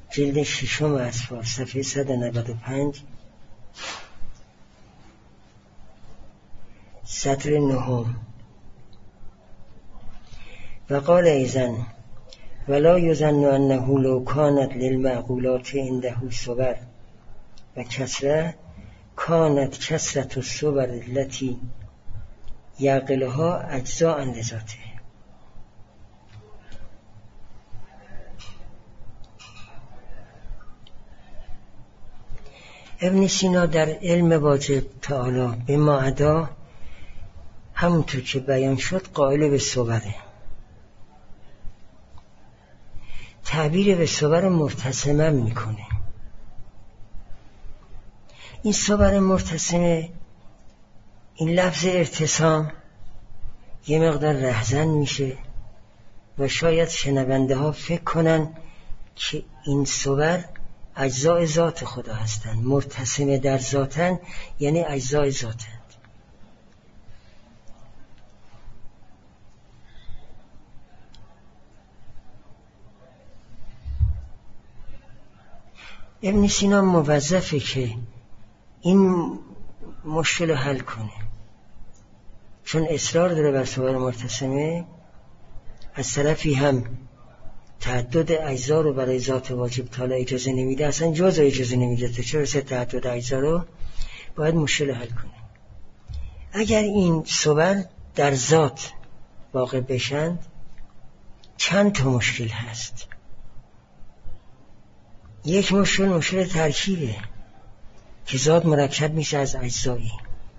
جلد 6 اصفار صفحه 195 سطر 9. و قال ایضا ولا یظن انه لو کانت للمعقولات عنده صور و کسره کانت کسرت الصور التي یعقلها اجزاء لذاته. ابن سینا در علم واجب تعالی به ما عدا همونطور که بیان شد قائل به صوره. تعبیر به صور مرتسمه میکنه. این صور مرتسمه، این لفظ ارتسام یه مقدار رهزن میشه و شاید شنونده ها فکر کنن که این صور اجزای ذات خدا هستند. مرتسمه در ذاتن یعنی اجزای ذاتن. ابن سینا موظفه که این مشکل حل کنه، چون اصرار داره بر صور مرتسمه. از طرفی هم تعدد اجزا رو برای ذات واجب تعالی اجازه نمیده، اصلا جز اجازه نمیده، تا چرا تعدد اجزا رو باید مشکل حل کنه. اگر این صور در ذات واقع بشند چند تا مشکل هست. یک مشکل ترکیبه که ذات مرکب میشه از اجزایی.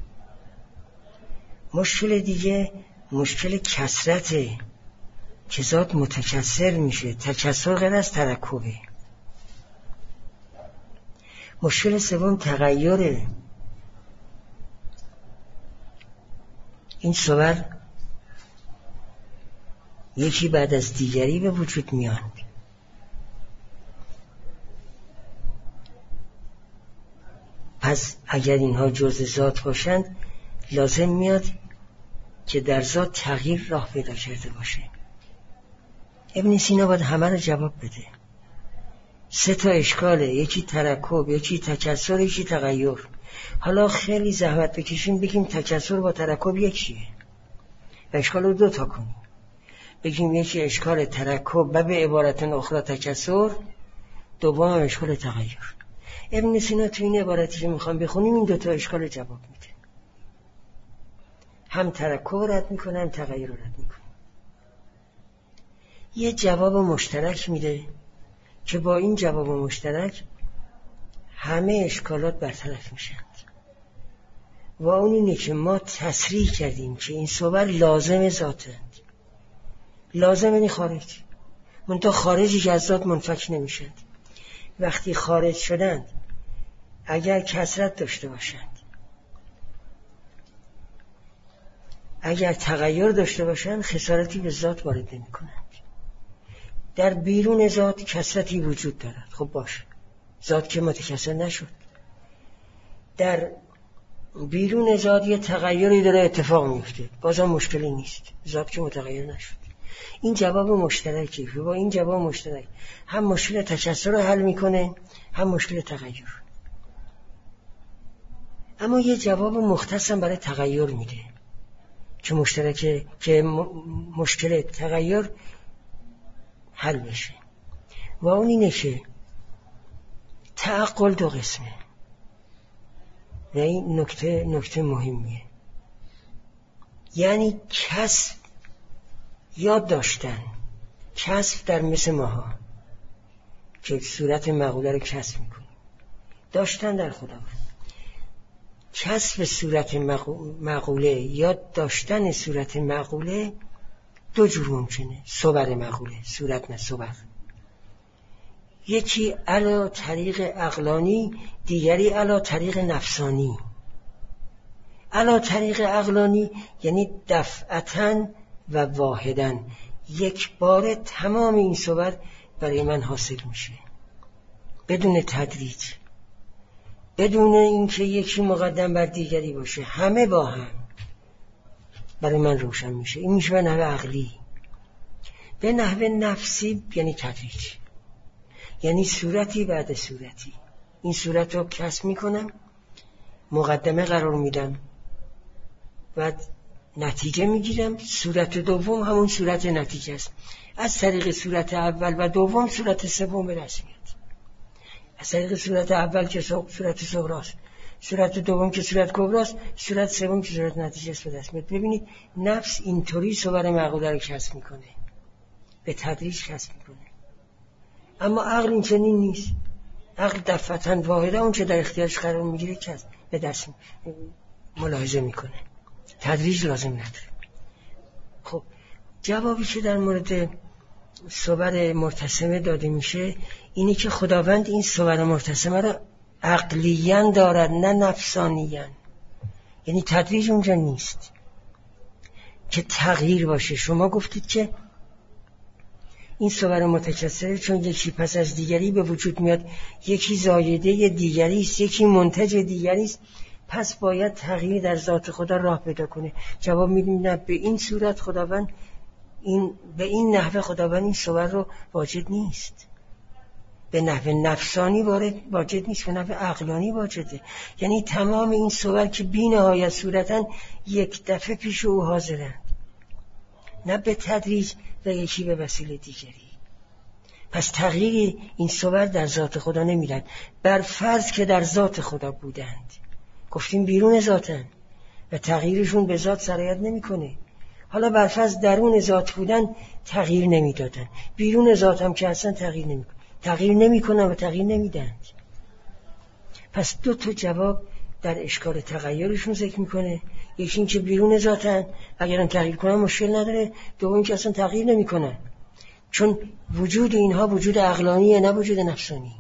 مشکل دیگه مشکل کثرته که ذات متکثر میشه. تکثر غیر از ترکبه. مشکل سوم تغییره. این صور یکی بعد از دیگری به وجود میاد. پس اگر اینها جزء ذات باشند لازم میاد که در ذات تغییر راه پیدا کرده باشه. ابن سینا باید همه رو جواب بده. 3 تا اشکاله، یکی ترکب، یکی تکثر، یکی تغییر. حالا خیلی زحمت بکشیم بگیم تکثر با ترکب یکیه و اشکال رو 2 تا کنیم. بگیم یکی اشکال ترکب و به عبارت اخرى تکثر، دوم اشکال تغییر. ابن سینا تو این عبارتی که میخوام بخونیم این 2 تا اشکال جواب میده. هم ترکب رد میکنه هم تغییر رد میکنه. یه جواب مشترک میده که با این جواب مشترک همه اشکالات برطرف میشند. و اون اینه که ما تصریح کردیم که این صور لازم ذاتند. لازم یعنی خارج. منتها خارجی که از ذات منفک نمیشند. وقتی خارج شدند اگر کثرت داشته باشند، اگر تغییر داشته باشند، خسارتی به ذات وارد نمی کنند. در بیرون ذات کثرتی وجود دارد. خب باشه، ذات که متکثر نشد. در بیرون ذات یه تغییری داره اتفاق میفته، بازم مشکلی نیست، ذات که متغیر نشد. این جواب مشترکی. با این جواب مشترک هم مشکل تکثر رو حل میکنه هم مشکل تغییر. اما یه جواب مختص هم برای تغییر میده که مشترکه، که مشکل تغییر حل بشه. و اون اینه که تعقل 2 قسمه و این نکته مهمیه. یعنی کسب یاد داشتن، کسب در مثل ماها که صورت مقوله رو کسب میکنیم، داشتن در خداوند. کسب صورت مقوله یا داشتن صورت مقوله 2 جور ممکنه. صور مقوله، صورت نه صور. یکی علا طریق عقلانی، دیگری علا طریق نفسانی. علا طریق عقلانی یعنی دفعتاً و واحداً، یک بار تمام این صور برای من حاصل میشه بدون تدریج، بدون اینکه یکی مقدم بر دیگری باشه، همه با هم برای من روشن میشه. این میشه به نحو عقلی. به نحو نفسی یعنی تدریج. یعنی صورتی بعد صورتی. این صورت رو کسب میکنم، مقدمه قرار میدم، بعد نتیجه میگیرم. صورت دوم همون صورت نتیجه است. از طریق صورت اول و دوم صورت سوم به دست میاد. از طریق صورت اول که صورت صغراست، صورت دوم که صورت کبراست، صورت سوم که صورت نتیجه است به دست میاد. ببینید نفس اینطوری صور معقوله رو کسب میکنه، به تدریج کسب میکنه. اما عقل این چنین نیست. عقل دفعتاً واحده اون چه در اختیارش قرار میگیره کسب به دست ملاحظه میکنه، تدریج لازم نداره. خب جوابی که در مورد صور مرتسمه داده میشه اینی که خداوند این صور مرتسمه را عقلیاً دارد نه نفسانیاً. یعنی تدریج اونجا نیست که تغییر باشه. شما گفتید که این صور متکثره چون یکی پس از دیگری به وجود میاد، یکی زایده دیگری است، یکی منتج دیگری است، پس باید تغییر در ذات خدا راه پیدا کنه. جواب میدیم نه، به این صورت خداوند به این نحوه خداوند این صور رو واجد نیست. به نحوه نفسانی واجد نیست، به نحوه عقلانی واجده. یعنی تمام این صور که بی نهایت صورتن یک دفعه پیش او حاضرند، نه به تدریج و یکی به وسیله دیگری. پس تغییر این صور در ذات خدا نمیرد، بر فرض که در ذات خدا بودند. گفتیم بیرون ذاتن و تغییرشون به ذات سرایت نمیکنه. حالا بر فرض درون ذات بودن تغییر نمیدادن، بیرون ذات هم که اصلا تغییر نمیکنن و تغییر نمیدند. پس دو تا جواب در اشکال تغییرشون ذکر میکنه. یکی این که بیرون ذاتن، اگرم تغییر کنن مشکل نداره. دوم که اصلا تغییر نمیکنن، چون وجود اینها وجود عقلانیه نه وجود نفسانی.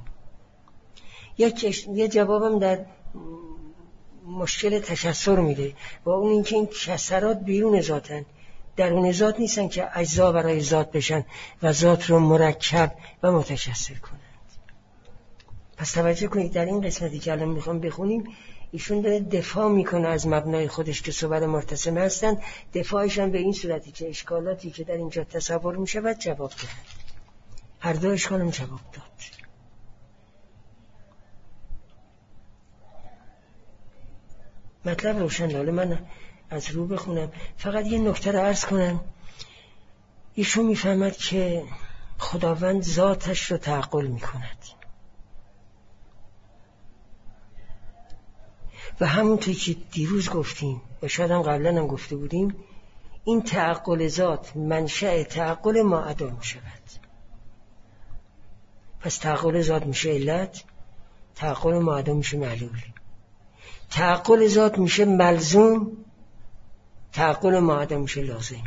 یه جوابم در مشکل تکثر میده و اون اینکه این کثرات بیرون ذاتن، درون ذات نیستن که اجزا برای ذات بشن و ذات رو مرکب و متکثر کنند. پس توجه کنید در این قسمتی که الان میخوام بخونیم ایشون داره دفاع میکنه از مبنای خودش که صور مرتسمه هستن. دفاعش هم به این صورتی که اشکالاتی که در اینجا تصور میشه باید جواب دهند. هر دو اشکالم جواب داد. مطلب روشن. حالا من از رو بخونم، فقط یه نکته رو عرض کنم. ایشون میفهمد که خداوند ذاتش رو تعقل میکند و همونطور که دیروز گفتیم و شاید هم قبلا هم گفته بودیم، این تعقل ذات منشأ تعقل ما عدا میشود. پس تعقل ذات میشه علت، تعقل ما عدا میشه معلول. تعقل ذات میشه ملزوم، تعقل ما عدا میشه لازم.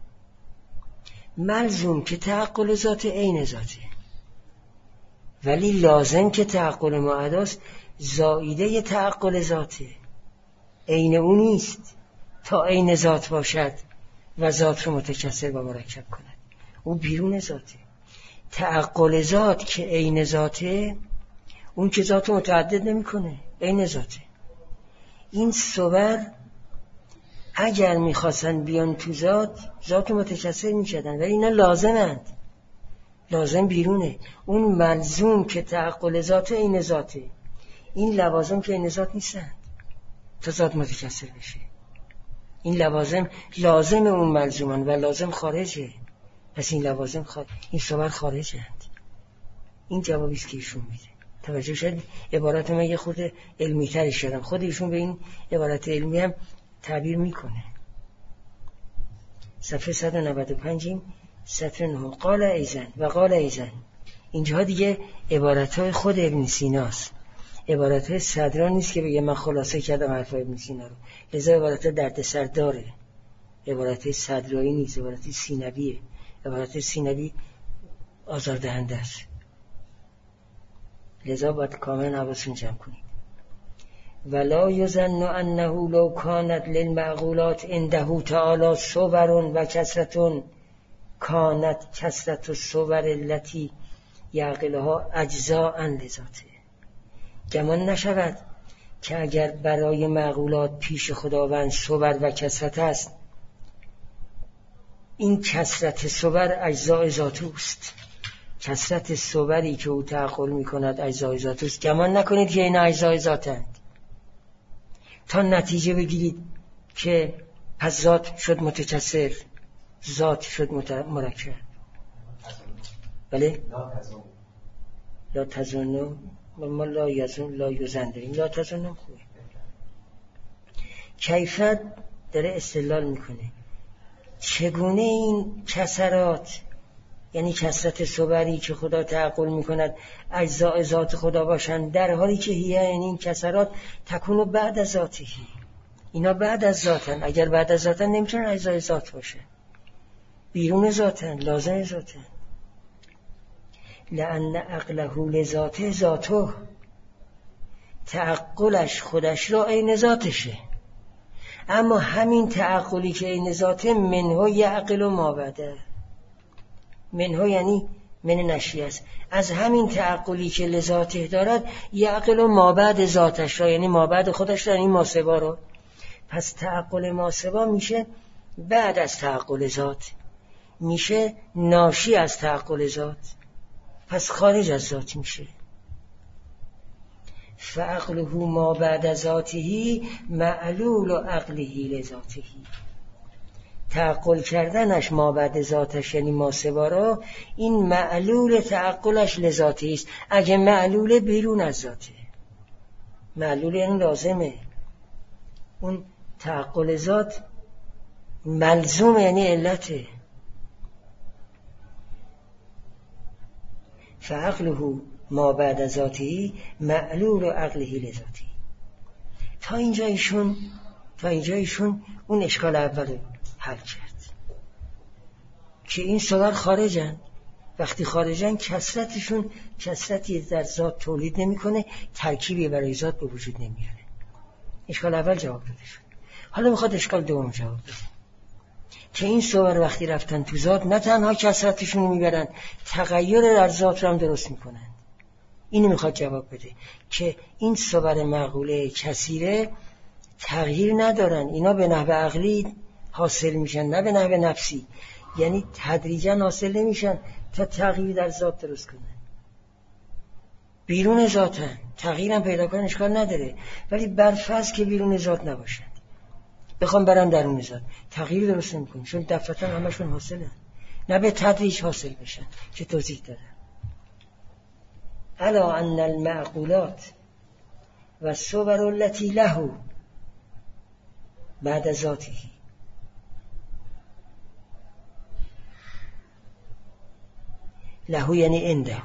ملزوم که تعقل ذات عین ذاته، ولی لازم که تعقل ما عداست زائیده تعقل ذاته، عین اون نیست تا عین ذات باشد و ذات رو متکثر و مرکب کند. او بیرون ذاته. تعقل ذات که عین ذاته، اون که ذات رو متعدد نمی کنه، عین ذاته. این صور اگر میخواستن بیان تو ذات متکثر میشدن، ولی اینا لازمند. لازم بیرونه. اون ملزوم که تعقل ذات عین ذاته، این لوازم که عین ذات نیستند تا ذات متکثر بشه. این لوازم لازم اون ملزومن و لازم خارجه. پس این لوازم این صور خارجند. این جوابی است که ایشون میده. توجه شد؟ عبارت من یه خورده علمی تری شدم. خود ایشون به این عبارت علمی هم تعبیر میکنه. صفحه 195 سطر 9. قال ایزن و قال ایزن. اینجا دیگه عبارتهای خود ابن سیناست، عبارتهای صدران نیست که بگه من خلاصه کردم حرفای ابن سینا رو. لذا عبارتها دردسر داره. عبارتهای صدرایی نیست، عبارتهای سینویه. عبارتهای سینوی آزاردهنده است. لذا باید کاملا حواستون جمع کنید. ولا یظن انه لو کانت للمعقولات عنده تعالی صور و کثرة کانت کثرة الصور التي یعقلها اجزاء لذاته. گمان نشود که اگر برای معقولات پیش خداوند صور و کثرت است، این کثرت صور اجزاء ذات اوست. کثرت صوری که او تعقل میکند اجزای ذات است. گمان نکنید که این اجزای ذاتند تا نتیجه بگیرید که پس ذات شد متکثر، ذات شد مرکب. بله؟ لا تظنوا، ما لا یظن لا یظن داریم، لا تظنوا خوبه. کیفیت داره استدلال میکنه چگونه این کثرات، یعنی کثرت صوری که خدا تعقل میکند اجزاء ذات خدا باشند، در حالی که هیه، یعنی این کثرات تکونو بعد از ذاتی، اینا بعد از ذاتن. اگر بعد از ذاتن نمیتونن اجزای ذات باشه، بیرون ذاتن، لازم ذاتن. لأن عقله لذاته ذاته، تعقلش خودش را عین ذاتشه. اما همین تعقلی که عین ذاته منه یعقل و ما بعده، منه یعنی من نشی است، از همین تعقلی که لذاته دارد یعقل و ما بعد ذاتش را، یعنی ما بعد خودش را، یعنی ماسوا رو. پس تعقل ماسوا میشه بعد از تعقل ذات، میشه ناشی از تعقل ذات، پس خارج از ذات میشه. فعقله ما بعد ذاته معلول و عقله لذاته، تعقل کردنش ما بعد ذاتش یعنی ماسوا را، این معلول تعقلش لذاته است. اگه معلول بیرون از ذاته، معلول یعنی لازمه، اون تعقل ذات ملزوم یعنی علته. فعقله ما بعد ذاته معلول و عقله لذاته. تا اینجا ایشون اون اشکال اول حل کرد که این صور خارجن. وقتی خارجن کثرتشون کثرتی در ذات تولید نمیکنه، ترکیبی برای ذات به وجود نمیاره. اشکال اول جواب داده شد. حالا میخواد اشکال دوم جواب بده که این صور وقتی رفتن تو ذات نه تنها کثرتشون رو میبرن، تغییر در ذات رو هم درست میکنن. اینو میخواد جواب بده که این صور معقوله کثیره تغییر ندارن، اینا به نحو عقلی حاصل میشن نه به نحو نفسی، یعنی تدریجا حاصل نمیشن تا تغییر در ذات درست کنن. بیرون ذاتن، تغییرم پیدا کنن اشکال نداره، ولی برفرض که بیرون ذات نباشن، بخوام برن درون ذات، تغییر درست نمیکنن، چون دفعتا همشون حاصلن، نه به تدریج حاصل بشن که توضیح دادن. الا ان المعقولات و الصور التي له بعد ذاته، له یعنی عنده،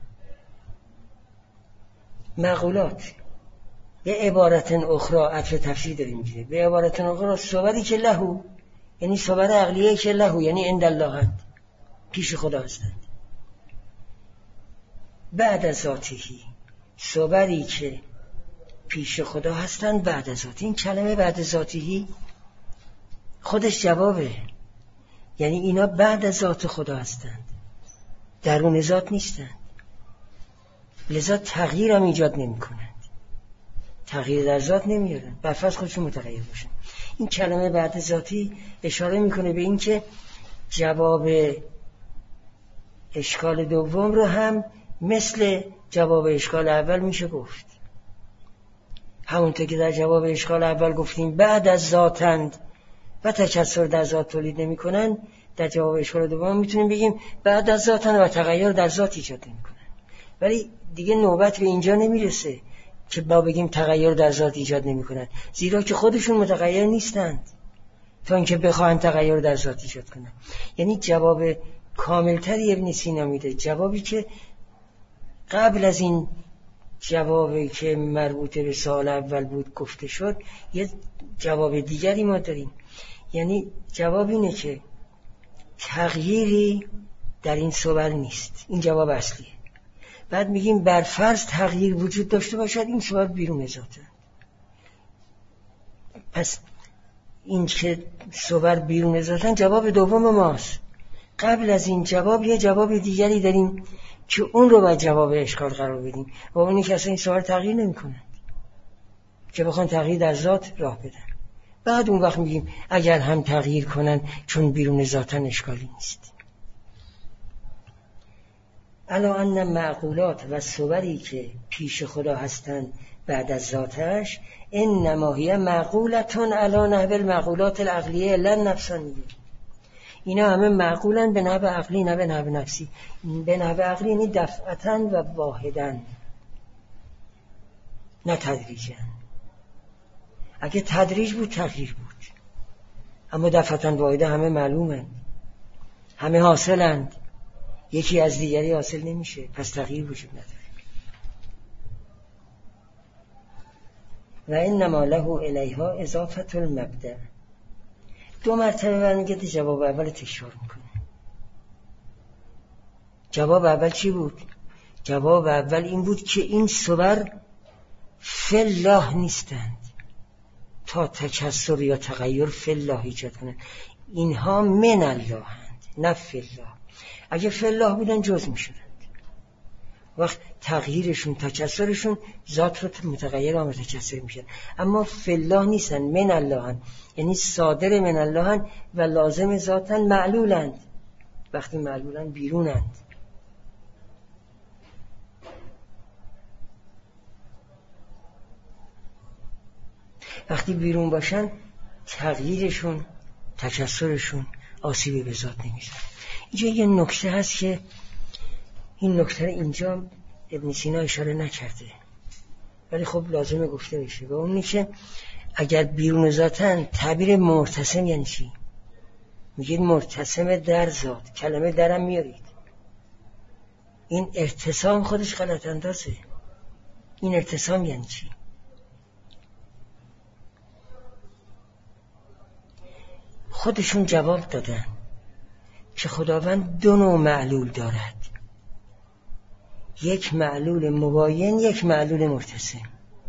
معقولات به عبارت اخرى عطف تفسیر داریم میگه، به عبارت اخرى صوری که له یعنی صور عقلیه که له یعنی عند الله هست، پیش خدا هستند. بعد از ذاتهی صوری که پیش خدا هستند بعد از ذاتی. این کلمه بعد از ذاتهی خودش جوابه، یعنی اینا بعد از ذات خدا هستند، درون ذات نیستند، لذا تغییر هم ایجاد نمی کنند، تغییر در ذات نمیارن، برفرض خودشون متغیر باشن. این کلمه بعد ذاتی اشاره میکنه به این که جواب اشکال دوم رو هم مثل جواب اشکال اول میشه گفت. همونطور که در جواب اشکال اول گفتیم بعد از ذاتند و تکثر در ذات تولید نمی کنن، در جواب اشکال دوم میتونیم بگیم بعد از ذاتند و تغییر در ذات ایجاد نمی کنن. ولی دیگه نوبت به اینجا نمیرسه که با بگیم تغییر در ذات ایجاد نمی کنن، زیرا که خودشون متغیر نیستند تا اینکه بخواهند تغییر در ذات ایجاد کنن. یعنی جواب کاملتری ابن سینا میده، جوابی که قبل از این جوابی که مربوط به سوال اول بود گفته شد، یه جواب دیگری ما داریم. یعنی جواب اینه که تغییری در این صور نیست، این جواب اصلیه. بعد میگیم برفرض تغییر وجود داشته باشد، این صور بیرون ذاته. پس این که صور بیرون ذاتن جواب دوم ماست. قبل از این جواب یه جواب دیگری داریم که اون رو باید جواب اشکال قرار بدیم و اونی که اصلا این صور تغییر نمی کنند که بخوان تغییر در ذات راه بدن. بعد اون وقت میگیم اگر هم تغییر کنن چون بیرون ذاتن اشکالی نیست. الا ان معقولات و صوری که پیش خدا هستند بعد از ذاتش انما هی معقولتون علی نحو المعقولات العقلیه لا نفسانیه. اینا همه معقولن به نحو عقلی نه به نحو نفسی. به نحو عقلی یعنی دفعتاً و واحداً، نه تدریجاً. اگه تدریج بود تغییر بود، اما دفعتاً واحده همه معلومند، همه حاصلند، یکی از دیگری حاصل نمیشه، پس تغییر وجود نداره. و انما له الیها اضافه المبدأ. 2 مرتبه برمیگرده جواب اول تکرار میکنه. جواب اول چی بود؟ جواب اول این بود که این صور فی الله نیستند تا تکسر یا تغییر فی الله ایجاد کنند. اینها من الله هند نه فی الله. اگه فی الله بودن جز میشدند، وقت تغییرشون تکسرشون ذات رو متغیر و متکسر میشن. اما فی الله نیستن، من الله هن، یعنی صادر من الله هن و لازم ذاتن، معلولند. وقتی معلولند بیرونند. وقتی بیرون باشن تغییرشون تکسرشون آسیبی به ذات نمیزن. اینجا یه نکته هست که این نکته اینجا ابن سینا اشاره نکرده، ولی خب لازمه گفته بشه. و اون که اگر بیرون ذاتن، تعبیر مرتسم یعنی چی؟ میگید مرتسم در ذات، کلمه درم میارید. این ارتسام خودش غلط اندازه. این ارتسام یعنی چی؟ خودشون جواب دادن که خداوند 2 نوع معلول دارد، یک معلول مباین، یک معلول مرتسم.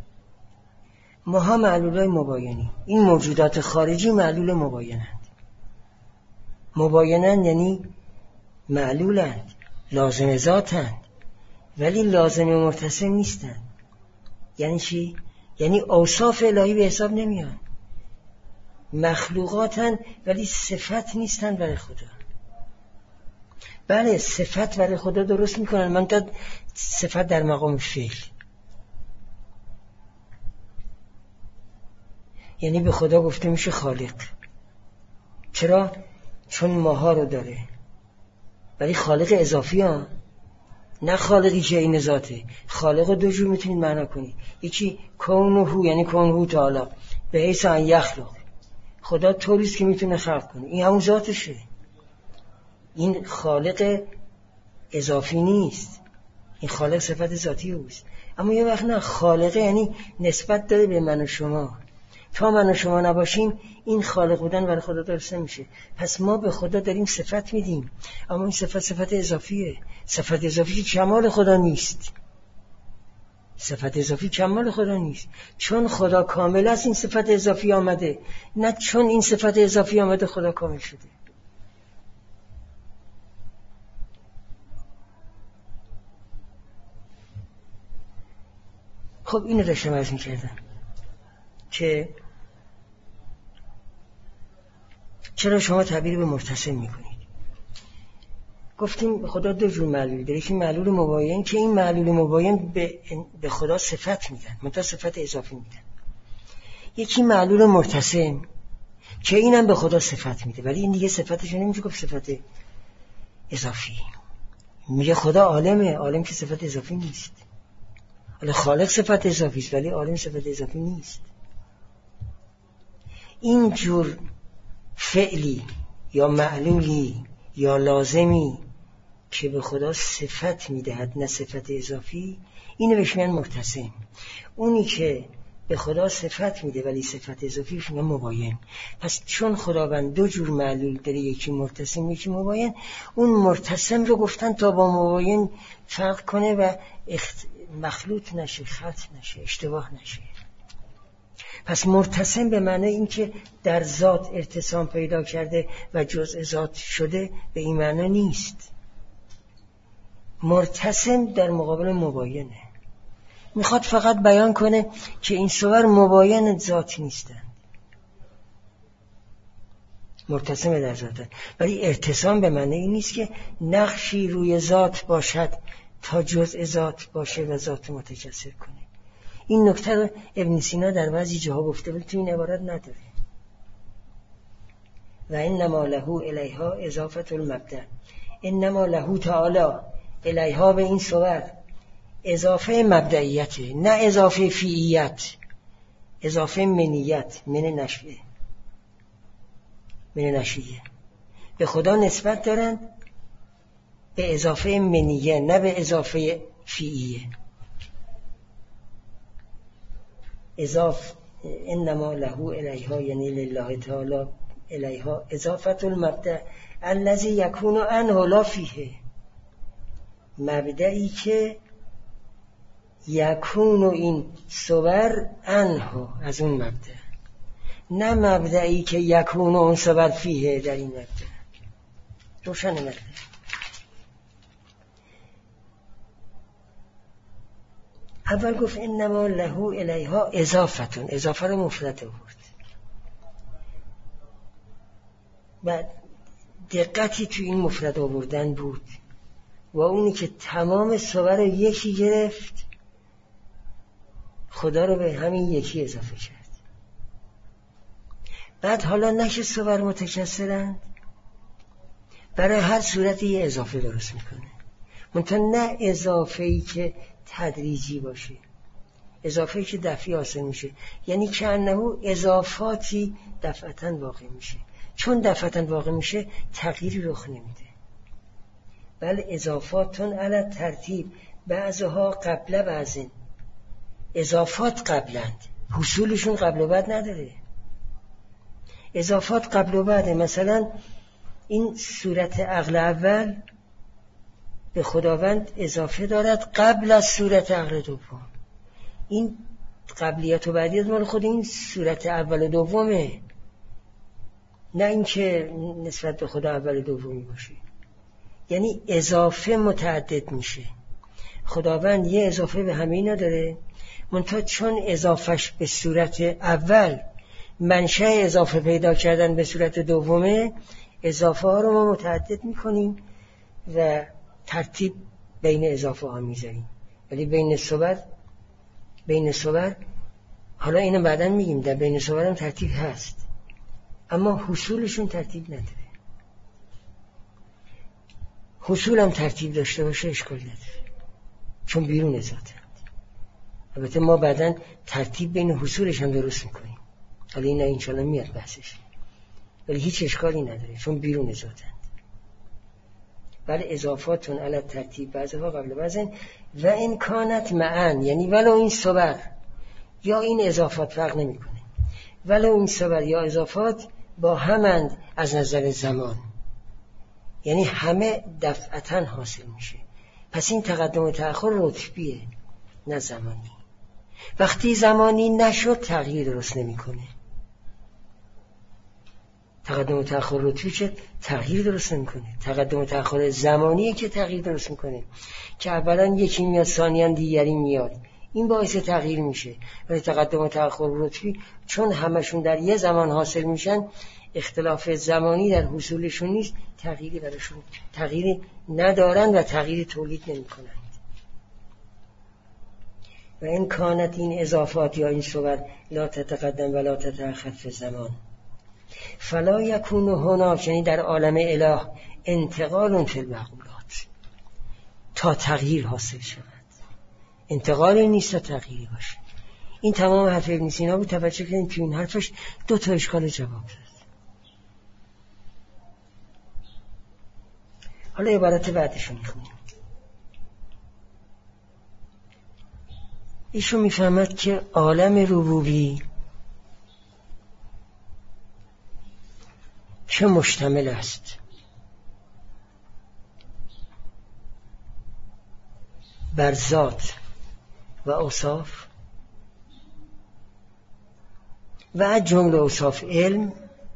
ماها معلولای مباینی، این موجودات خارجی معلول مباینند. مباینند یعنی معلولند، لازم ذاتند، ولی لازم مرتسم نیستند. یعنی چی؟ یعنی اوصاف الهی به حساب نمیان، مخلوقاتن ولی صفت نیستن برای خدا. بله صفت برای خدا درست میکنن، من تا صفت در مقام فعل، یعنی به خدا گفته میشه خالق. چرا؟ چون ماها رو داره، ولی خالق اضافی ها، نه خالقی که این ذاته. خالق رو 2 جور میتونید معنا کنید. یکی کونه، یعنی کونه تعالی به حیث ان یخلق، خدا طوریست که میتونه خلق کنه، این همون ذاتشه. این خالق اضافی نیست، این خالق صفت ذاتی اوست. اما یه وقت نه، خالقه یعنی نسبت داره به من و شما. تا من و شما نباشیم این خالق بودن برای خدا درست نمیشه. پس ما به خدا داریم صفت میدیم، اما این صفت اضافیه. صفت اضافی کمال خدا نیست. صفت اضافی کمال خدا نیست. چون خدا کامل است این صفت اضافی آمده، نه چون این صفت اضافی آمده خدا کامل شده. خب اینو داشتم عرض می‌کردم که چرا شما تعبیر به مرتسم میکنید. گفتیم خدا 2 جور معلول داره، یکی معلول مباین که این معلول مباین به خدا صفت میدن، منتها صفت اضافی میدن. یکی معلول مرتسم که اینم به خدا صفت میده، ولی این دیگه صفتش نمیشه گفت صفت اضافی. میگه خدا عالمه، عالم که صفت اضافی نیست. حالا خالق صفت اضافی است ولی عالم صفت اضافی نیست. این جور فعلی یا معلولی یا لازمی که به خدا صفت میدهد نه صفت اضافی، اینو بهش میگن مرتسم. اونی که به خدا صفت میده ولی صفت اضافی میگن مباین. پس چون خداوند 2 جور معلول داره، یکی مرتسم یکی مباین، اون مرتسم رو گفتن تا با مباین فرق کنه و مخلوط نشه، خلط نشه، اشتباه نشه. پس مرتسم به معنی این که در ذات ارتسام پیدا کرده و جزء ذات شده به این معنی نیست. مرتسم در مقابل مباینه، میخواد فقط بیان کنه که این صور مباین ذات نیستند. مرتسم در ذاتن، ولی ارتسام به معنی این نیست که نقشی روی ذات باشد تا جزء ذات باشه و ذات متجسد کنه. این نکته رو ابن سینا در بعضی جاها گفته ولی تو این عبارت نداره. و انما له الیها اضافه المبدأ، انما له تعالی الیها به این صور اضافه مبدئیته، نه اضافه فیعیت، اضافه منیت، من نشیه. به خدا نسبت دارن به اضافه منیه، نه به اضافه فیعیه. انما له الیها یعنی لله تعالی الیها اضافه المبدأ الذی یکون عنه لا فیه، مبدئی که یکون و این صور عنه از اون مبدأ، نه مبدئی که یکون و اون صور فیه در این مبدأ. روشن مبدأ. اول گفت انما له الیها اضافتون، اضافه رو مفرد آورد. بعد دقتی تو این مفرد آوردن بود و اونی که تمام صور رو یکی گرفت، خدا رو به همین یکی اضافه کرد. بعد حالا نشه صور متکثرند، برای هر صورت یه اضافه درست میکنه، منتها نه اضافه‌ای که تدریجی باشه، اضافه‌ای که دفعی حاصل میشه، یعنی که انه اضافاتی دفعتاً واقع میشه. چون دفعتاً واقع میشه تغییری رخ نمیده. بل اضافاتون علی ترتیب بعضها قبل بعضین، اضافات قبلند، حصولشون قبل و بعد نداره. اضافات قبل و بعده. مثلا این صورت عقل اول به خداوند اضافه دارد قبل از صورت عقل دوم. این قبلیت و بعدیت مال خود این صورت اول و دومه، نه اینکه نسبت به خدا اول و دومی باشه. یعنی اضافه متعدد میشه. خداوند یه اضافه به همه اینا داره، منتها چون اضافهش به صورت اول منشأ اضافه پیدا کردن به صورت دومه، اضافه ها رو ما متعدد میکنیم و ترتیب بین اضافه ها میذاریم. ولی بین صور حالا اینو بعداً میگیم، در بین صور هم ترتیب هست، اما حصولشون ترتیب نداره. حصول هم ترتیب داشته باشه اشکال نداره، چون بیرون ذاتند. البته ما بعداً ترتیب بین حصولش هم درست میکنیم، حالا این انشالله میاد بحثش، ولی هیچ اشکالی نداره چون بیرون ذاتند. بله اضافاتون علی ترتیب بعضها قبل بعضن و این کانت معن، یعنی ولو این صور یا این اضافات فرق نمی کنه، ولو این صور یا اضافات با همند از نظر زمان، یعنی همه دفعتاً حاصل میشه. پس این تقدم و تأخر رتبیه نه زمانی. وقتی زمانی نشد تغییر درست نمی کنه. تقدم و تأخر رتبی که تغییر درست نمی کنه، تقدم و تأخر زمانیه که تغییر درست میکنه، که اولا یکی میاد ثانیاً دیگری میاد، این باعث تغییر میشه. ولی تقدم و تأخر رتبی چون همشون در یه زمان حاصل میشن، اختلاف زمانی در حصولشون نیست، تغییری براشون تغییری ندارن و تغییری تولید نمی کنند. و این کانت این اضافات یا این صور لا تتقدم و لا تتأخر فی زمان فلا یکون هناک، یعنی در عالم اله انتقال فی المعقولات تا تغییر حاصل شود. انتقالی نیست تا تغییری باشه. این تمام حرف ابن سینا بود. توجه کنید تو این حرفش دو تا اشکال جواب داد. حالا عبارت بعدشو میخونیم. ایشون میفهمد که عالم ربوبی چه مشتمل است بر ذات و اوصاف و از جمله اوصاف علم،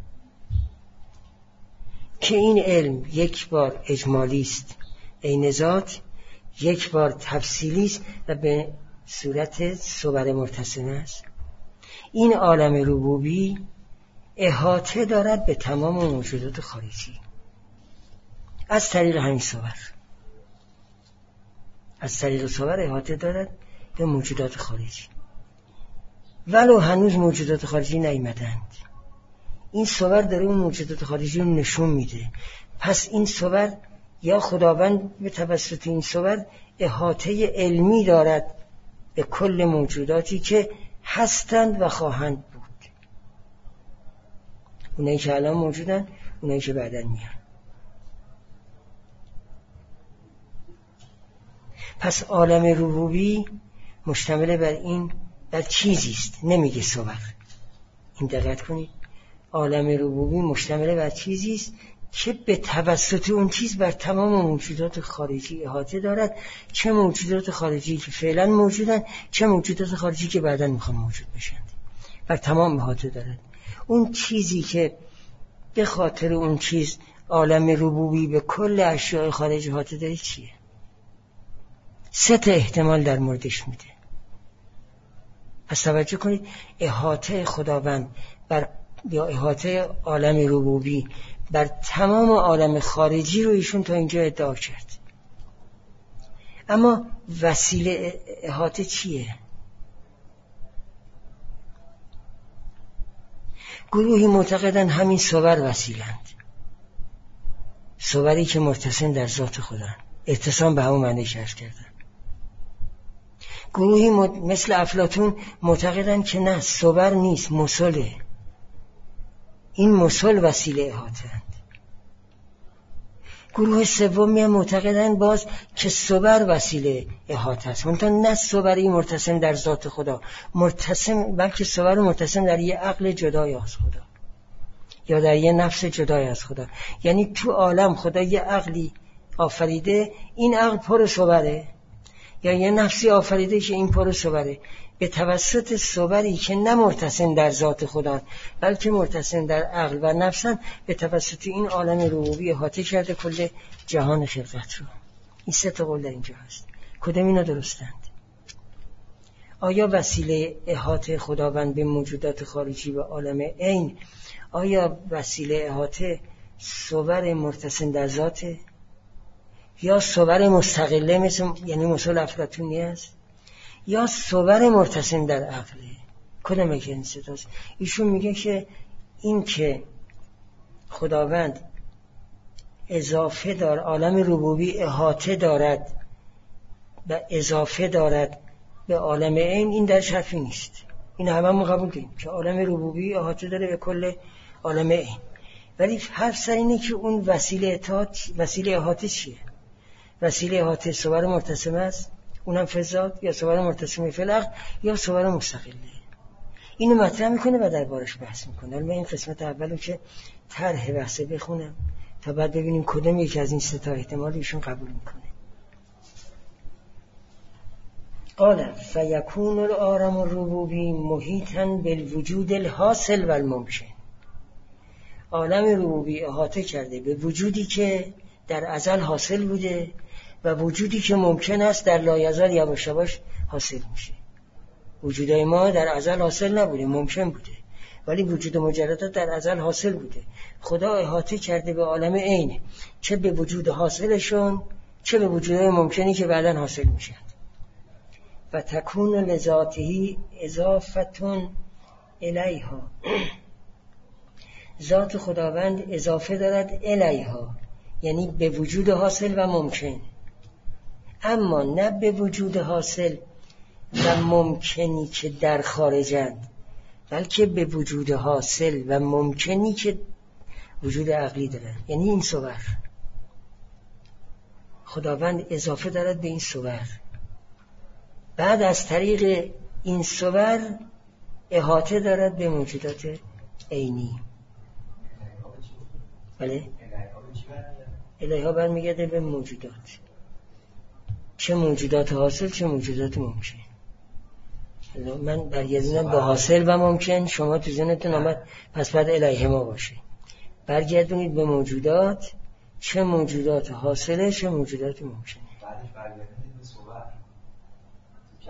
که این علم یک بار اجمالی است عین ذات، یک بار تفصیلی است و به صورت صور مرتسمه است. این عالم ربوبی احاطه دارد به تمام موجودات خارجی از طریق همین صور. از طریق صور احاطه دارد به موجودات خارجی، ولو هنوز موجودات خارجی نیامدند. این صور داره اون موجودات خارجی رو نشون میده. پس این صور یا خداوند به توسط این صور احاطه علمی دارد به کل موجوداتی که هستند و خواهند بود، اونایی که الان موجودن، اونایی که بعداً میان. پس عالم ربوبی مشتمل بر این، بر چیزی است، نمیگه صور. این دقت کنید، عالم ربوبی مشتمل بر چیزی است که به توسط اون چیز بر تمام موجودات خارجی احاطه دارد، چه موجودات خارجی که فعلا موجودن، چه موجودات خارجی که بعداً میخوان موجود بشن، بر تمام احاطه دارد. اون چیزی که به خاطر اون چیز عالم ربوبی به کل اشیاء خارج احاطه داره چیه؟ 3 احتمال در موردش میده. پس توجه کنید، احاطه خداوند بر یا احاطه عالم ربوبی بر تمام عالم خارجی رو ایشون تا اینجا ادعا کرد. اما وسیله احاطه چیه؟ گروهی معتقدن همین صور وسیلند، صوری که متصل در ذات خودن، اتصال به همون معنی عرض کردن. گروهی مثل افلاطون معتقدن که نه، صور نیست، مثله. این مثل وسیله احاطه‌اند. گروه سومی معتقدن باز که صور وسیله احاطه است، منتها نه صوری مرتسم در ذات خدا، مرتسم، بلکه صور مرتسم در یه عقل جدای از خدا یا در یه نفس جدای از خدا. یعنی تو عالم خدا یه عقلی آفریده، این عقل پر صوره، یا یه نفسی آفریده که این پر صوره. به توسط صوری که نه مرتسم در ذات خدا بلکه مرتسم در عقل و نفسن، به توسط این عالم ربوبی احاطه کرده کل جهان خلقت رو. این 3 قول در اینجا هست. کدام اینا درستند؟ آیا وسیله احاطه خداوند به موجودات خارجی و عالم عین، آیا وسیله احاطه صور مرتسم در ذاته یا صور مستقله یعنی مثل افلاطونی است، یا صور مرتسم در عقله؟ کدام که این 3 تاست؟ ایشون میگه که این که خداوند اضافه دار عالم ربوبی احاطه دارد و اضافه دارد به عالم عین، این در حرفی نیست. این هممون قبول داریم که عالم ربوبی احاطه داره به کل عالم عین، ولی حرف سر اینه که اون وسیله احاطه چیه؟ وسیله احاطه صور مرتسم است، اونم فضات، یا صور مرتسم فلق، یا صور مستقله. اینو مطرح میکنه و دربارش بحث میکنه. من این قسمت اولو که طرح بحثه بخونم تا بعد ببینیم کدوم یکی از این 3 احتمال ایشون قبول میکنه. قال فیکون العالم الربوبی محیطاً بالوجود الحاصل و الممکن. عالم ربوبی احاطه کرده به وجودی که در ازل حاصل بوده و وجودی که ممکن است در لایزال یواش یواش حاصل میشه. وجودای ما در ازل حاصل نبوده، ممکن بوده، ولی وجود مجردات در ازل حاصل بوده. خدا احاطه کرده به عالم عین، چه به وجود حاصلشون چه به وجودای ممکنی که بعداً حاصل میشن. و تکون لذاته اضافتون الیها، ذات خداوند اضافه دارد الیها، یعنی به وجود حاصل و ممکن، اما نه به وجود حاصل و ممکنی که در خارجند، بلکه به وجود حاصل و ممکنی که وجود عقلی دارن. یعنی این صور خداوند اضافه دارد به این صور، بعد از طریق این صور احاطه دارد به موجودات عینی. بله؟ الهی‌ها برمیگرده به موجودات، چه موجودات حاصل چه موجودات ممکن. من برگردونم به حاصل و ممکن، شما تو ذهنتون آمد پس بعد الهی ما باشه. برگردونید به موجودات، چه موجودات حاصله چه موجودات ممکنه. بعدش برگردونید به صور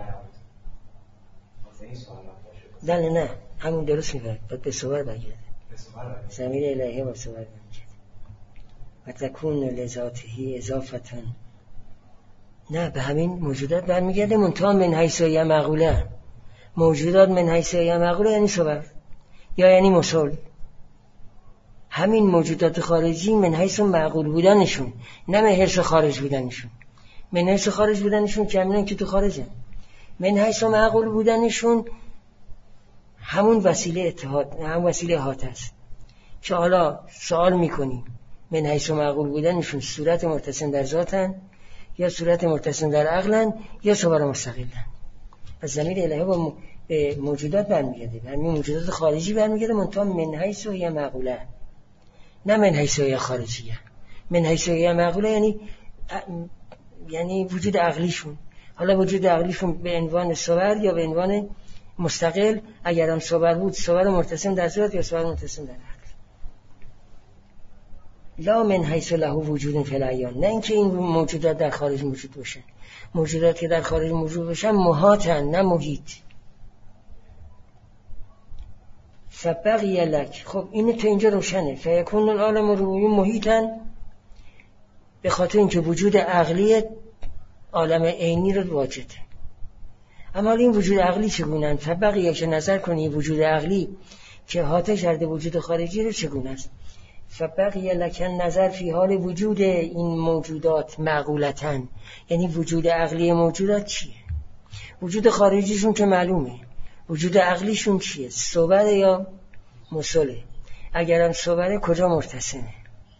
نه همون درست میبرد، باید به صور برگرده. ضمیر الهی با صور برمیگرده. و تکون لذاته اضافتن، نه به همین موجودات برمیگرده. منتها من حیث هی معقوله، موجودات من حیث هی معقوله یعنی صور یا یعنی مسل. همین موجودات خارجی من حیث معقول بودنشون، نه من حیث خارج بودنشون. من حیث خارج بودنشون کمینن که تو خارجن. من حیث معقول بودنشون همون وسیله اتحاد، هم وسیله احاطه است که حالا سوال میکنیم من حیث معقول بودنشون صورت متصل در ذاتن یا صورت متصل در عقلن یا صور مستقلن. از ضمیر الهی با موجودات برمیگرده، همین موجودات خارجی برمیگرده. منتها من حیث هی معقوله، نه من حیث هی خارجیه. من حیث هی معقوله یعنی وجود عقلیشون. حالا وجود عقلیشون به عنوان صور یا به عنوان مستقل، اگر هم صور بود صور متصل در ذات یا صور متصل در عقل. لا من حیث له وجود فی العیان، نه اینکه این موجودات در خارج موجود باشن. موجودات که در خارج موجود باشن محاطن، نه محیط. فبقی لک، خب این تو اینجا روشنه. فیکون العالم روی محیطن، به خاطر اینکه وجود عقلی عالم عینی رو واجده. اما این وجود عقلی چگونه؟ فبقی که نظر کنی وجود عقلی که احاطه کرده وجود خارجی رو چگونه است. فبقی لک نظر فی حال وجود این موجودات معقولتن، یعنی وجود عقلی موجودات چیه؟ وجود خارجیشون که معلومه، وجود عقلیشون چیه؟ صور یا مسله؟ اگرم صوره کجا مرتسمه؟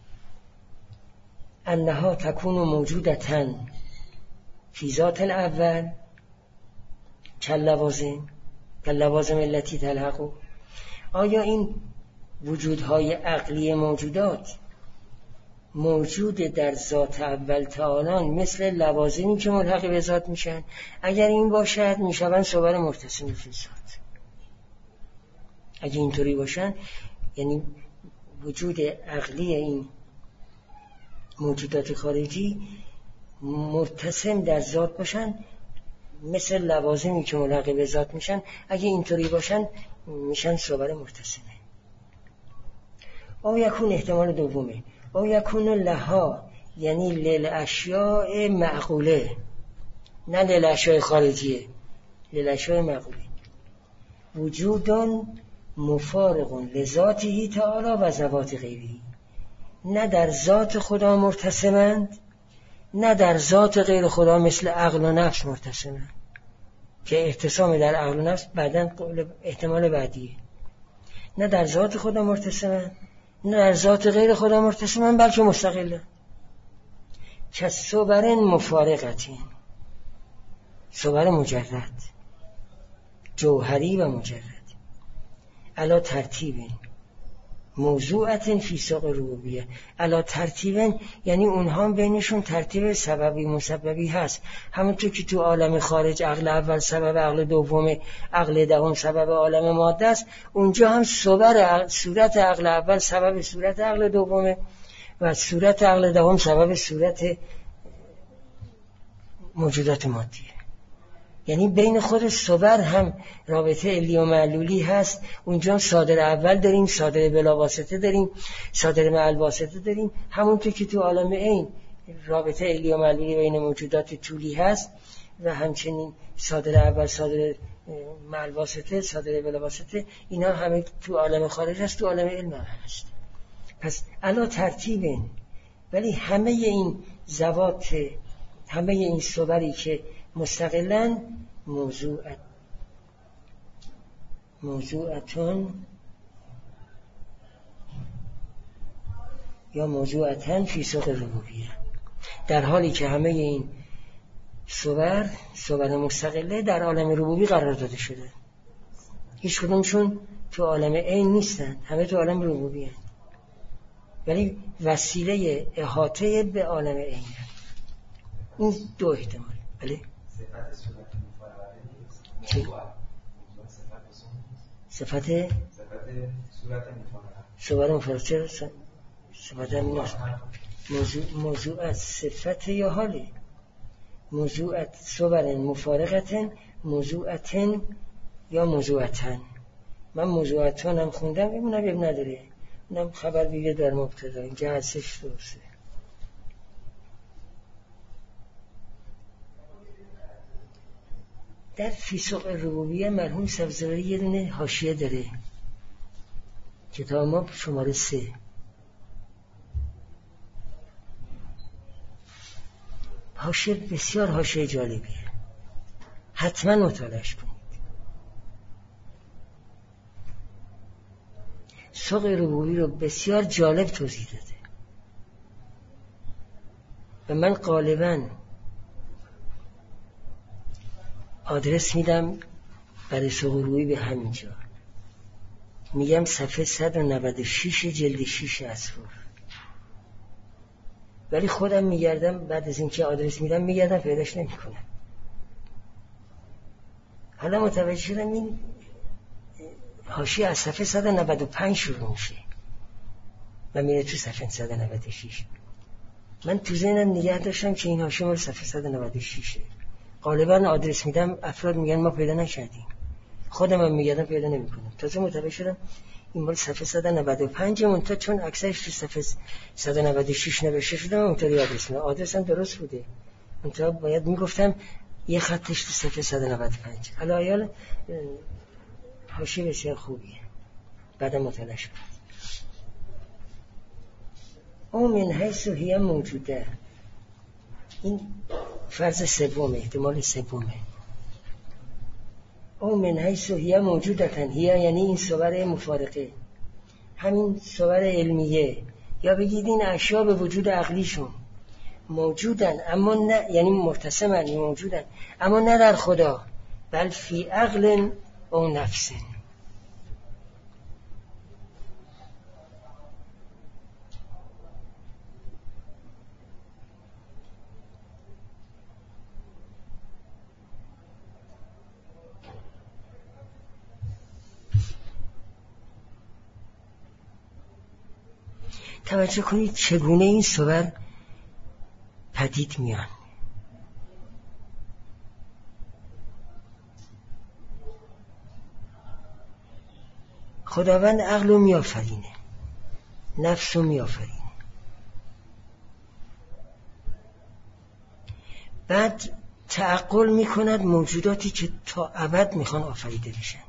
انها تکون موجودتن فی ذات الاول کاللوازم التی تلحقو. آیا این وجودهای عقلی موجودات موجود در ذات اول تعالی مثل لوازمی که ملحق به ذات میشن؟ اگر این باشد میشون صور مرتسم فی ذات. اگر اینطوری باشن یعنی وجود عقلی این موجودات خارجی مرتسم در ذات باشن مثل لوازمی که ملحق به ذات میشن. اگه اینطوری باشن میشن صور مرتسمه. او یکون احتمال دومه، او یکون لها یعنی للاشیاء معقوله، نه للاشیاء خارجیه، للاشیاء معقوله. وجودان مفارقون لذاته تعالی و ذوات غیری، نه در ذات خدا مرتسمند نه در ذات غیر خدا مثل عقل و نفس مرتسمند که احتسام در عقل و نفس بعداً احتمال بعدیه. نه در ذات خدا مرتسمند نه در ذات غیر خدا مرتسمند بلکه مستقلن. که صور مفارقتین، صور مجرد جوهری و مجرد علا ترتیبین موضوعتن فی ساق ربوبیه. علا ترتیبن یعنی اونها بینشون ترتیب سببی مسببی هست. همونطور که تو عالم خارج عقل اول سبب عقل دوم، عقل دهم سبب عالم ماده است، اونجا هم صورت عقل اول سبب صورت عقل دومه و صورت عقل دهم سبب صورت موجودات مادیه. یعنی بین خود صور هم رابطه علی و معلولی هست. اونجا صادر اول داریم، صادر بلا واسطه داریم، صادر معل واسطه داریم. همونطور که تو عالم عین رابطه علی و معلولی بین موجودات طولی هست و همچنین صادر اول، صادر معل واسطه، صادر بلا واسطه، اینا همه تو عالم خارج هست، تو عالم علم هست. پس علا ترتیبن، ولی همه این ذوات، همه این صوری که مستقلاً موضوعتون یا موضوعتن فی سوق ربوبیه، در حالی که همه این صور مستقله در عالم ربوبی قرار داده شده. هیچ کدومشون تو عالم عین نیستن، همه تو عالم ربوبی هستن، ولی وسیله احاطه به عالم عین. این دو احتمال. بله صفت صور مفارقه، صفت موضوع صفت یا حاله، موضوعت صور مفارقتن، موضوعتن یا موضوعتن. من موضوعاتان هم خوندم، اونم اب نداره، اونم خبر بیده در مبتدا، اینجا هستش درسته. در فیسوق ربوبیه مرحوم سبزواری یه دونه حاشیه داره، کتاب ما شماره 3. حاشیه بسیار حاشیه جالبیه، حتما مطالعه‌اش کنید. سوق ربوبی رو بسیار جالب توضیح داده و من غالباً آدرس میدم برای سوق ربوبی به همینجا، میگم صفحه 196 جلد 6 اصفار، ولی خودم میگردم بعد از اینکه آدرس میدم میگردم پیداش نمیکنم. حالا متوجه شدم این حاشیه از صفحه 195 شروع میشه و میره تو صفحه 196. من تو ذهنم نگه داشتم که این حاشیه مال صفحه 196. غالبا آدرس میدم افراد میگن ما پیدا نکردیم، خودم هم میگردم پیدا نمیکنم. تازه متوجه شدم این مال صفحه 195 منتها چون اکثرش تو صفحه 196 نوشته شده من اونطوری آدرس میدم. آدرسم درست بوده، منتها باید میگفتم یه خطش تو صفحه 195. حالا آیال حاشیه بسیار خوبیه، بعدم مطالعه شد. او من حیث هی موجوده، این فرض سومه، احتمال سومه. او من حیث هی موجودتن، هی یعنی این صور مفارقه، همین صور علمیه، یا بگید این اشیا به وجود عقلیشون موجودن اما نه، یعنی مرتسمن موجودن اما نه در خدا، بل فی عقل او نفس. توجه کنید چگونه این صور پدید میان. خداوند عقل رو میآفرینه، نفس رو میآفرینه، بعد تعقل میکند موجوداتی که تا ابد میخوان آفریده بشند.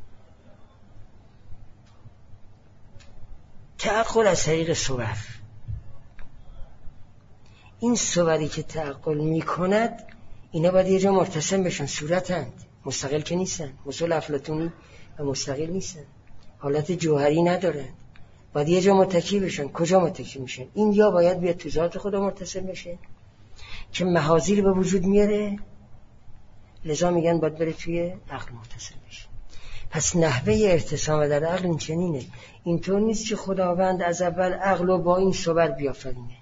تعقل از طریق صور. این صوری که تعقل میکند اینا باید یه جا مرتسم بشن، صورتند، مستقل که نیستن، مثل افلاطونی و مستقل نیستن، حالت جوهری ندارن، باید یه جا متکی بشن. کجا متکی میشن؟ این یا باید بیاد تو ذات خدا مرتسم بشه که محاذیر به وجود میاره، لذا میگن باید بره توی عقل مرتسم بشه. پس نحوه ارتسام در عقل این چنینه، اینطور نیست که خداوند از اول عقل رو با این صور بیافرینه،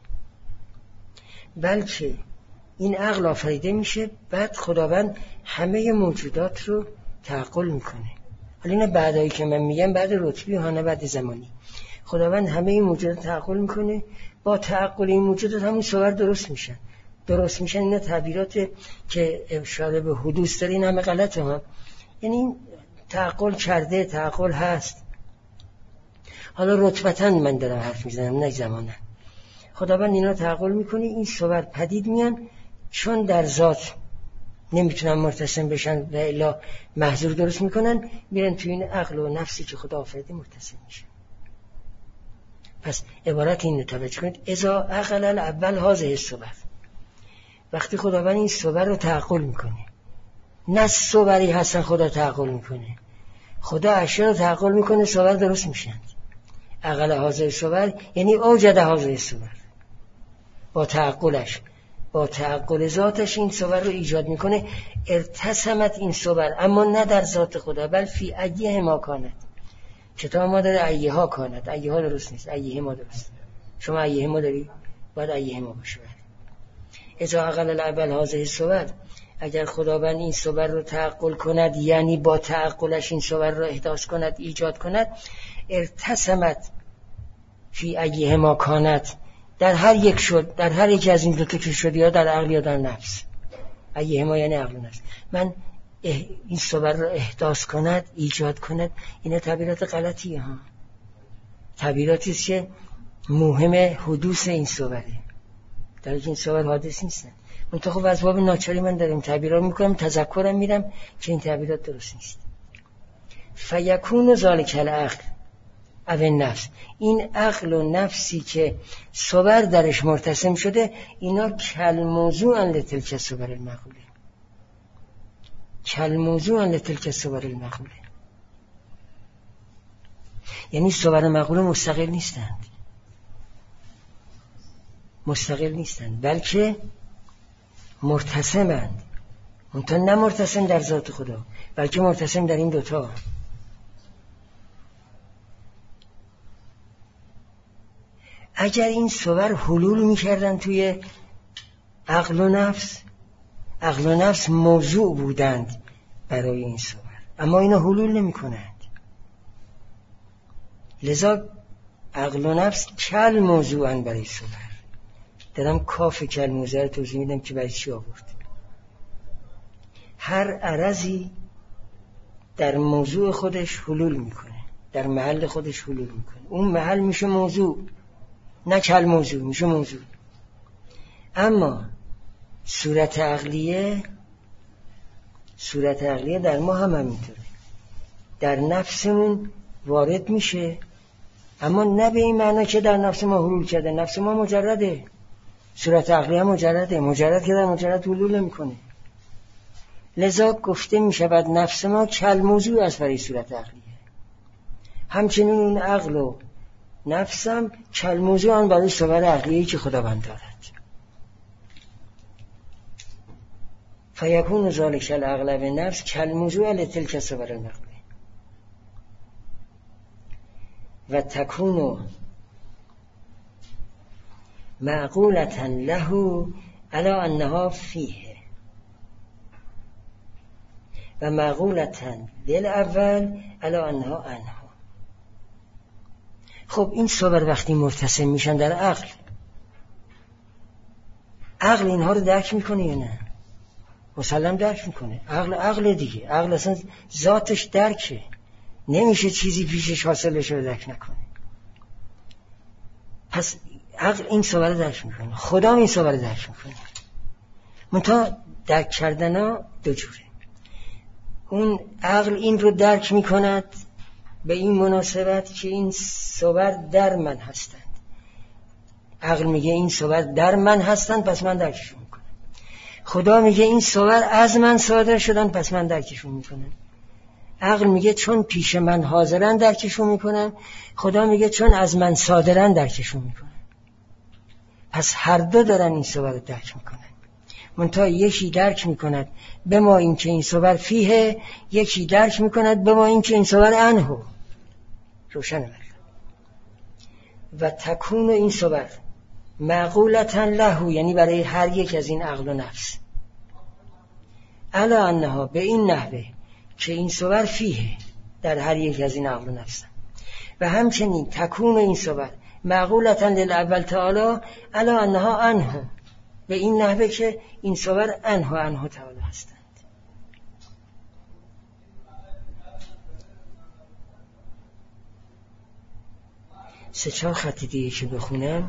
بلکه این عقل آفریده میشه، بعد خداوند همه موجودات رو تعقل میکنه. حالا این بعدایی که من میگم بعد رتبی ها نه بعد زمانی. خداوند همه این موجودات تعقل میکنه، با تعقل این موجودات همون صور درست میشن. اینا تعبیرات که اشاره به حدوث داره، این همه غلطه ها، یعنی تعقل کرده، تعقل هست. حالا رتبتاً من دارم حرف میزنم نه زمانه. خداوند اینا تعقل میکنه، این صور پدید میان، چون در ذات نمیتونن مرتسم بشن و الا محضور درست میکنن، میرن تو این عقل و نفسی که خدا آفریده مرتسم میشن. پس عبارت این رو توجه کنید، اذا عقل الاول هذه الصور، وقتی خداوند این صور رو تعقل میکنه، نه صوری هستن خدا تعقل میکنه، خدا اشیا رو تعقل میکنه، صور درست میشن. عقل هذه الصور یعنی اوجد هذه الصور، با تعقلش، با تعقل ذاتش این صور رو ایجاد میکنه. ارتسمت این صور، اما نه در ذات خدا، بل فی ایه ما کانت. کتاب ما داره ایه ها کانت، ایه ها درست نیست، ایه ما درست. شما ایه ما داری، باید ایه ما باشه. اذا عقل الاول هذه الصور، اگر خداوند این صور رو تعقل کند، یعنی با تعقلش این صور رو احداث کند، ایجاد کند، ارتسمت فی ایه ما کانت، در هر یک شد، در هر یک از این دو تا که شد، یا در عقل یا در نفس. ایه ما یعنی عقل و نفس. من این صور رو احداث کند، ایجاد کند، اینا تعبیرات غلطیه ها. تعبیراتی است که مهم حدوث این صوره، در حالی که این صور حادث نیستن. منتها خب از باب ناچاری من دارم تعبیرات میکنم، تذکرم میدم که این تعبیرات درست نیست. فیکون ذالک العقل او نفس، این عقل و نفسی که صور درش مرتسم شده، اینا کالموضوع لتلک الصور المعقوله، کالموضوع لتلک الصور المعقوله. یعنی صور معقوله مستقل نیستند، مستقل نیستند، بلکه مرتسمند. منتها نه مرتسم در ذات خدا، بلکه مرتسم در این دوتا. اگر این صور حلول می‌کردن توی عقل و نفس، عقل و نفس موضوع بودند برای این صور، اما اینا حلول نمی‌کنند. لذا عقل و نفس کل موضوعن برای صور. دارم کاف کل موضوع رو توضیح میدم که برای چی آورد. هر عرضی در موضوع خودش حلول میکنه، در محل خودش حلول میکنه، اون محل میشه موضوع، نه کل موضوع، میشه موضوع. اما صورت عقلیه در ما هم همینطوره، در نفسمون وارد میشه، اما نه به این معنی که در نفس ما حلول کرده. نفس ما مجرده، صورت عقلیه مجرده، مجرد که در مجرد حلول نمیکنه. لذا گفته میشود نفس ما کل موضوع است برای صورت عقلیه. همچنین اون عقل و نفسم کل موضوع آن برای صور عقلیه که خداوند دارد. فیکون ذالک العقل و نفس کل موضوع لتلک الصور المعقوله و تکون معقولة له علی انها فیه و معقولة للاول علی انها عنه. خب این صور وقتی مرتسم میشن در عقل، عقل اینها رو درک میکنه یا نه؟ مسلم درک میکنه. عقل دیگه، عقل اصلا ذاتش درکه، نمیشه چیزی پیشش حاصل بشه و درک نکنه. پس عقل این صور رو درک میکنه، خدا این صور رو درک میکنه. منتها درک کردن ها دو جوره. اون عقل این رو درک میکند به این مناسبت که این صور در من هستند. عقل میگه این صور در من هستند، پس من درکشون میکنم. خدا میگه این صور از من صادر شدن، پس من درکشون میکنم. عقل میگه چون پیش من حاضرن درکشون میکنم، خدا میگه چون از من صادرن درکشون میکنم. پس هر دو دارن این صور رو درک میکنن. منتها یکی درک میکند به ما این که این صور فیه، یکی درک میکند به ما این که این صور عنه. روشن مرد. و تکون این صور معقولة له، یعنی برای هر یک از این عقل و نفس، علی انها، به این نحوه که این صور فیه، در هر یک از این عقل و نفس. و همچنین تکون این صور معقولة للاول تعالی علی انها عنه، به این نحوه که این صور عنه تعالی هستند. سه چهار خط دیگه که بخونم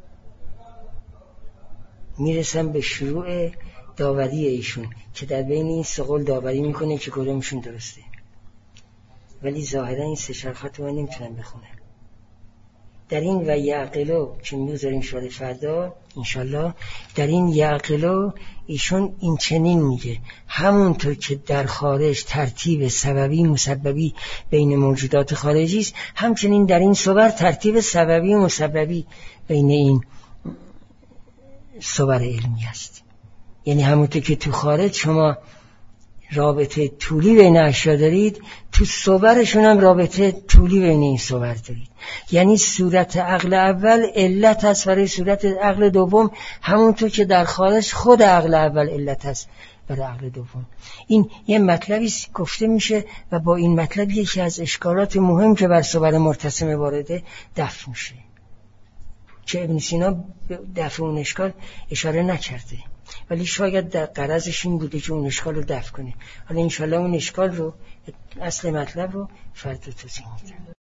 میرسم به شروع داوری ایشون که در بین این سه قول داوری میکنه که کدومشون درسته، ولی ظاهرا این سه چهار خط رو من نمیتونم بخونم. در این و یعقلو که میذاریم شوال فردا انشالله، در این یعقلو ایشون این چنین میگه: همونطور که در خارج ترتیب سببی مسببی بین موجودات خارجی است، همچنین در این صور ترتیب سببی و مسببی بین این صور علمی است. یعنی همونطور که تو خارج شما رابطه طولی بین اشیا دارید، تو صورشون هم رابطه طولی بین این صور دارید. یعنی صورت عقل اول علت است برای صورت عقل دوم، همونطور که در خارج خود عقل اول علت است برای عقل دوم. این یه مطلبی گفته میشه و با این مطلب یکی از اشکالات مهم که بر صور مرتسم وارده دفع میشه، که ابن سینا به دفع اون اشکال اشاره نکرده. ولی شاید در غرضش این بوده که اون اشکال رو دفع کنه. حالا انشالله اون اشکال رو، اصل مطلب رو فردا توضیح میدم.